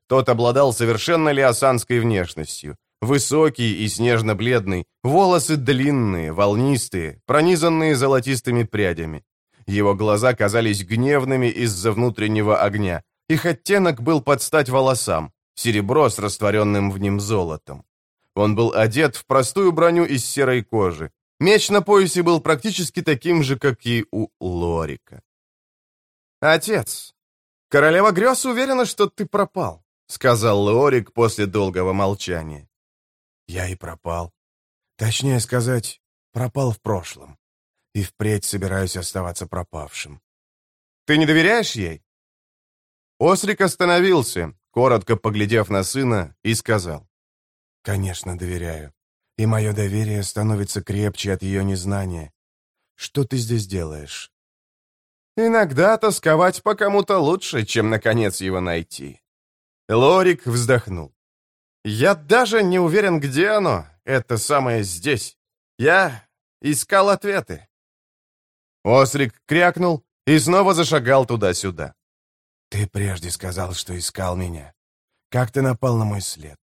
Тот обладал совершенно лиасанской внешностью. Высокий и снежно-бледный, волосы длинные, волнистые, пронизанные золотистыми прядями. Его глаза казались гневными из-за внутреннего огня. Их оттенок был под стать волосам, серебро с растворенным в нем золотом. Он был одет в простую броню из серой кожи. Меч на поясе был практически таким же, как и у Лорика. «Отец, королева грез уверена, что ты пропал», — сказал Лорик после долгого молчания. «Я и пропал. Точнее сказать, пропал в прошлом. И впредь собираюсь оставаться пропавшим». «Ты не доверяешь ей?» Осрик остановился, коротко поглядев на сына, и сказал. «Конечно, доверяю. И мое доверие становится крепче от ее незнания. Что ты здесь делаешь?» «Иногда тосковать по кому-то лучше, чем, наконец, его найти». Лорик вздохнул. «Я даже не уверен, где оно, это самое здесь. Я искал ответы». Осрик крякнул и снова зашагал туда-сюда. «Ты прежде сказал, что искал меня. Как ты напал на мой след?»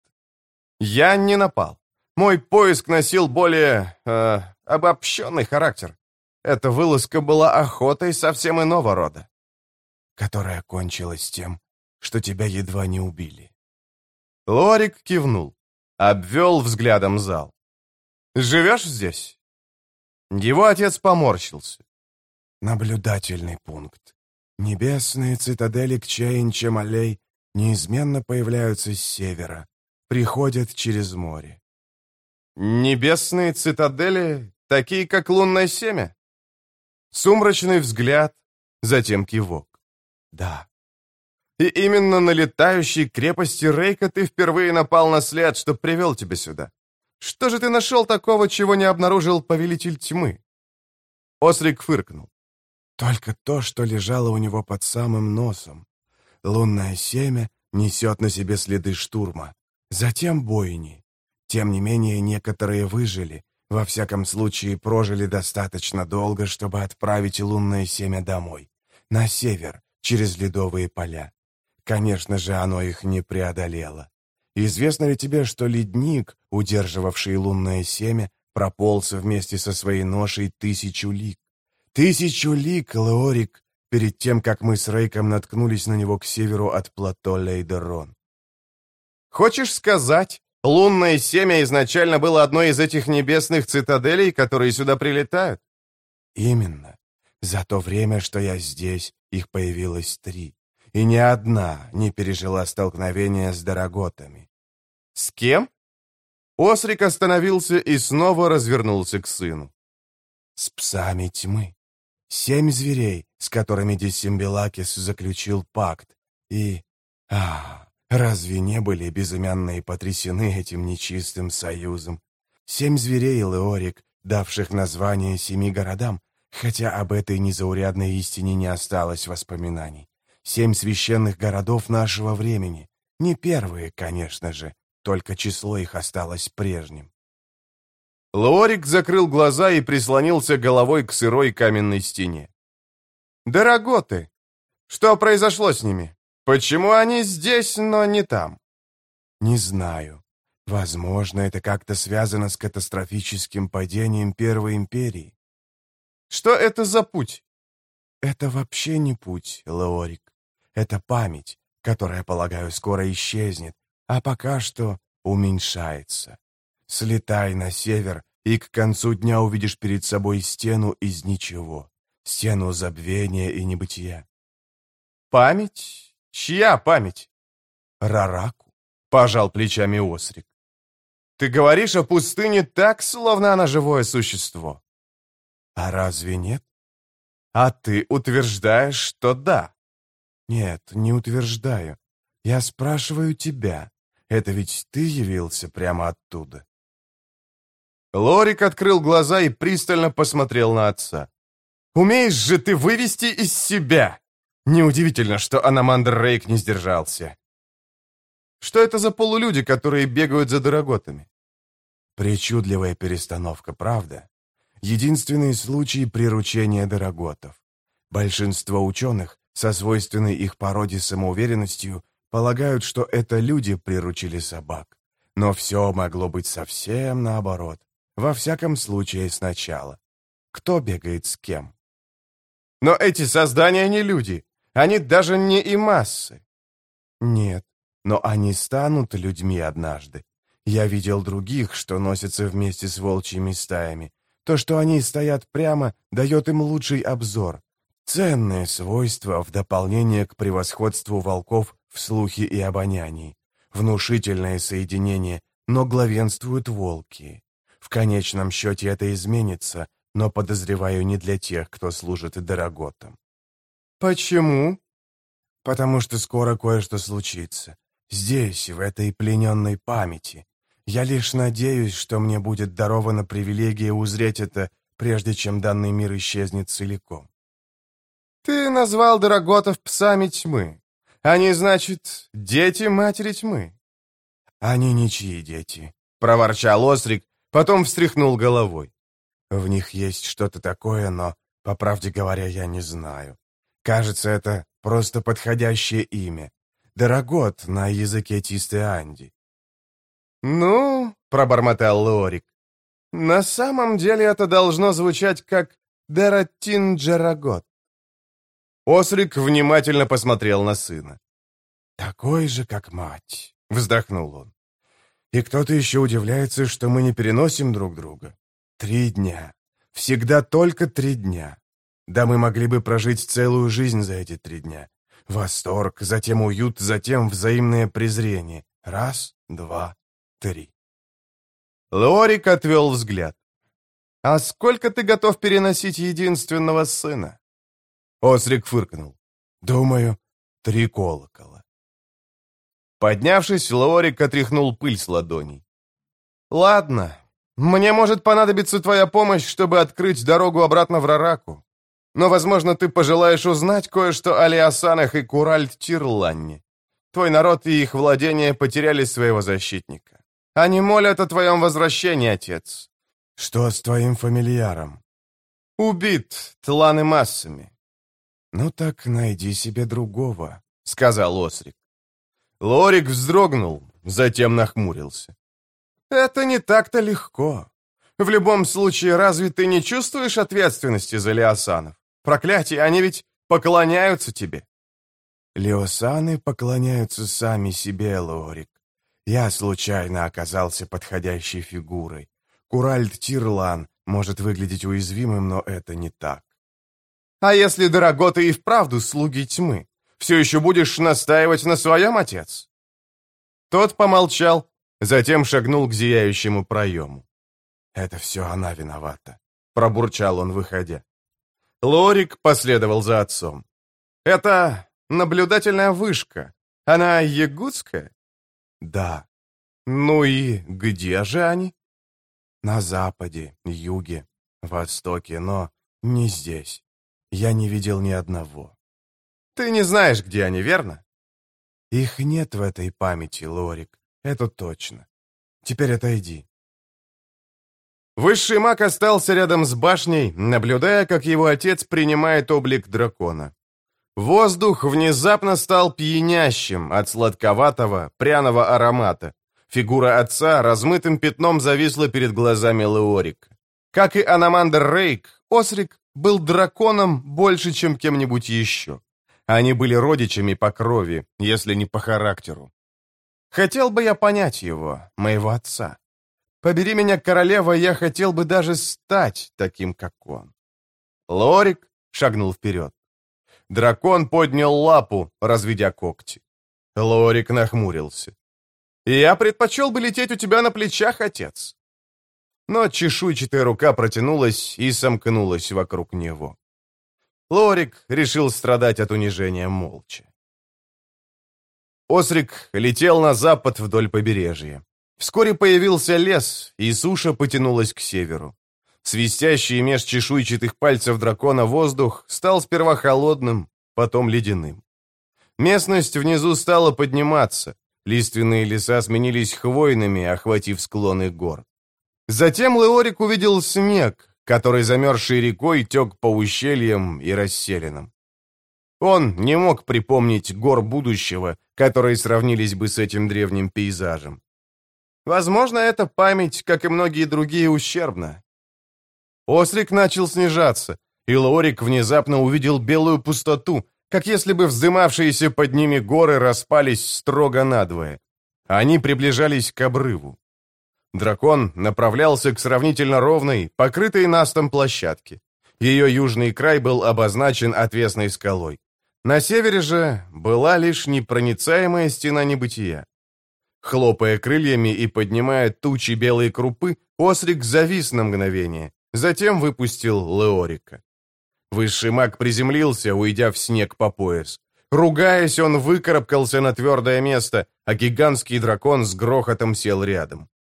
«Я не напал. Мой поиск носил более обобщенный характер. Эта вылазка была охотой совсем иного рода». «Которая кончилась тем, что тебя едва не убили». Лорик кивнул, обвел взглядом зал. «Живешь здесь?» Его отец поморщился. «Наблюдательный пункт. Небесные цитадели Кчейн-Чемалей неизменно появляются с севера, приходят через море». «Небесные цитадели, такие как лунное семя?» Сумрачный взгляд, затем кивок. «Да». «И именно на летающей крепости Рейка ты впервые напал на след, что привел тебя сюда. Что же ты нашел такого, чего не обнаружил повелитель тьмы?» Осрик фыркнул. «Только то, что лежало у него под самым носом. Лунное семя несет на себе следы штурма, затем бойни. Тем не менее, некоторые выжили, во всяком случае прожили достаточно долго, чтобы отправить лунное семя домой, на север, через ледовые поля. Конечно же, оно их не преодолело. Известно ли тебе, что ледник, удерживавший лунное семя, прополз вместе со своей ношей 1000 лиг? 1000 лиг, Леорик, перед тем, как мы с Рейком наткнулись на него к северу от плато Лейдерон. «Хочешь сказать, лунное семя изначально было одной из этих небесных цитаделей, которые сюда прилетают?» «Именно. За то время, что я здесь, их появилось 3. И ни одна не пережила столкновения с Дороготами». «С кем?» Осрик остановился и снова развернулся к сыну. «С псами тьмы. 7 зверей, с которыми Диссимбелакис заключил пакт. И... разве не были безымянные потрясены этим нечистым союзом? 7 зверей, Леорик, давших название 7 городам, хотя об этой незаурядной истине не осталось воспоминаний. 7 священных городов нашего времени. Не первые, конечно же, только число их осталось прежним». Лорик закрыл глаза и прислонился головой к сырой каменной стене. «Дороготы! Что произошло с ними? Почему они здесь, но не там?» «Не знаю. Возможно, это как-то связано с катастрофическим падением Первой империи». «Что это за путь?» «Это вообще не путь, Леорик. Это память, которая, полагаю, скоро исчезнет, а пока что уменьшается. Слетай на север, и к концу дня увидишь перед собой стену из ничего, стену забвения и небытия». «Память? Чья память?» «Рараку», — пожал плечами Осрик. «Ты говоришь о пустыне так, словно она живое существо». «А разве нет?» «А ты утверждаешь, что да». «Нет, не утверждаю. Я спрашиваю тебя. Это ведь ты явился прямо оттуда». Лорик открыл глаза и пристально посмотрел на отца. «Умеешь же ты вывести из себя!» Неудивительно, что Аномандр Рейк не сдержался. «Что это за полулюди, которые бегают за дороготами?» Причудливая перестановка, правда? Единственный случай приручения дороготов. Большинство ученых, со свойственной их породе самоуверенностью, полагают, что это люди приручили собак. Но все могло быть совсем наоборот. Во всяком случае, сначала. Кто бегает с кем? Но эти создания не люди. Они даже не и массы. Нет, но они станут людьми однажды. Я видел других, что носятся вместе с волчьими стаями. То, что они стоят прямо, дает им лучший обзор. Ценное свойство в дополнение к превосходству волков в слухе и обонянии. Внушительное соединение, но главенствуют волки. В конечном счете это изменится, но, подозреваю, не для тех, кто служит Дороготам. Почему? Потому что скоро кое-что случится. Здесь, в этой плененной памяти. Я лишь надеюсь, что мне будет дарована привилегия узреть это, прежде чем данный мир исчезнет целиком. Ты назвал Дороготов псами тьмы. Они, значит, дети матери тьмы. Они ничьи дети, Проворчал Осрик, потом встряхнул головой. В них есть что-то такое, но, по правде говоря, я не знаю. Кажется, это просто подходящее имя. Дорогот на языке Тисте-Анди. «Ну, — пробормотал Леорик, — на самом деле это должно звучать как Дераттин-Джерагот». Осрик внимательно посмотрел на сына. «Такой же, как мать», — вздохнул он. «И кто-то еще удивляется, что мы не переносим друг друга. 3 дня. Всегда только 3 дня. Да мы могли бы прожить целую жизнь за эти 3 дня. Восторг, затем уют, затем взаимное презрение. 1, 2, 3». Леорик отвел взгляд. «А сколько ты готов переносить единственного сына?» Осрик фыркнул. «Думаю, 3 колокола». Поднявшись, Леорик отряхнул пыль с ладоней. «Ладно, мне может понадобиться твоя помощь, чтобы открыть дорогу обратно в Рараку. Но, возможно, ты пожелаешь узнать кое-что о Лиасанах и Куральт-Тирланне. Твой народ и их владения потеряли своего защитника. Они молят о твоем возвращении, отец». «Что с твоим фамильяром?» «Убит тланы массами». «Ну так найди себе другого», — сказал Осрик. Лорик вздрогнул, затем нахмурился. «Это не так-то легко. В любом случае, разве ты не чувствуешь ответственности за Лиасанов? Проклятие, они ведь поклоняются тебе». «Лиосаны поклоняются сами себе, Лорик. Я случайно оказался подходящей фигурой. Куральт-Тирлан может выглядеть уязвимым, но это не так». «А если, Дороготы, и вправду слуги тьмы, все еще будешь настаивать на своем, отец?» Тот помолчал, затем шагнул к зияющему проему. «Это все она виновата», — пробурчал он, выходя. Лорик последовал за отцом. «Это наблюдательная вышка. Она ягудская?» «Да». «Ну и где же они?» «На западе, юге, востоке, но не здесь. Я не видел ни одного». «Ты не знаешь, где они, верно?» «Их нет в этой памяти, Лорик, это точно. Теперь отойди». Высший маг остался рядом с башней, наблюдая, как его отец принимает облик дракона. Воздух внезапно стал пьянящим от сладковатого, пряного аромата. Фигура отца размытым пятном зависла перед глазами Леорика. Как и Аномандр Рейк, Осрик был драконом больше, чем кем-нибудь еще. Они были родичами по крови, если не по характеру. Хотел бы я понять его, моего отца. Побери меня, королева, я хотел бы даже стать таким, как он. Лорик шагнул вперед. Дракон поднял лапу, разведя когти. Лорик нахмурился. «Я предпочел бы лететь у тебя на плечах, отец». Но чешуйчатая рука протянулась и сомкнулась вокруг него. Лорик решил страдать от унижения молча. Осрик летел на запад вдоль побережья. Вскоре появился лес, и суша потянулась к северу. Свистящий меж чешуйчатых пальцев дракона воздух стал сперва холодным, потом ледяным. Местность внизу стала подниматься. Лиственные леса сменились хвойными, охватив склоны гор. Затем Леорик увидел снег, который замерзшей рекой тек по ущельям и расселинам. Он не мог припомнить гор будущего, которые сравнились бы с этим древним пейзажем. Возможно, эта память, как и многие другие, ущербна. Острик начал снижаться, и Лорик внезапно увидел белую пустоту, как если бы вздымавшиеся под ними горы распались строго надвое. Они приближались к обрыву. Дракон направлялся к сравнительно ровной, покрытой настом площадке. Ее южный край был обозначен отвесной скалой. На севере же была лишь непроницаемая стена небытия. Хлопая крыльями и поднимая тучи белой крупы, Острик завис на мгновение, затем выпустил Леорика. Высший маг приземлился, уйдя в снег по пояс. Ругаясь, он выкарабкался на твердое место, а гигантский дракон с грохотом сел рядом.